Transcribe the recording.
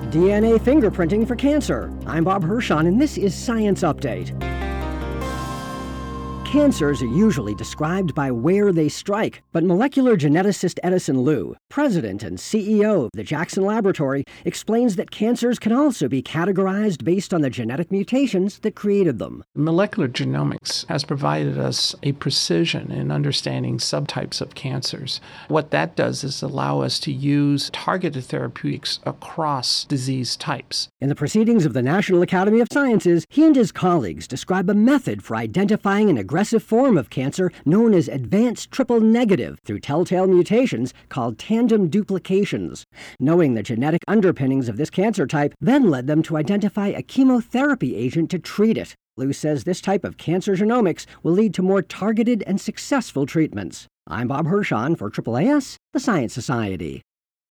DNA fingerprinting for cancer. I'm Bob Hirschon, and this is Science Update. Cancers are usually described by where they strike, but molecular geneticist Edison Liu, president and CEO of the Jackson Laboratory, explains that cancers can also be categorized based on the genetic mutations that created them. Molecular genomics has provided us a precision in understanding subtypes of cancers. What that does is allow us to use targeted therapeutics across disease types. In the Proceedings of the National Academy of Sciences, he and his colleagues describe a method for identifying an aggressive form of cancer known as advanced triple negative through telltale mutations called tandem duplications. Knowing the genetic underpinnings of this cancer type then led them to identify a chemotherapy agent to treat it. Liu says this type of cancer genomics will lead to more targeted and successful treatments. I'm Bob Hirschon for AAAS, the Science Society.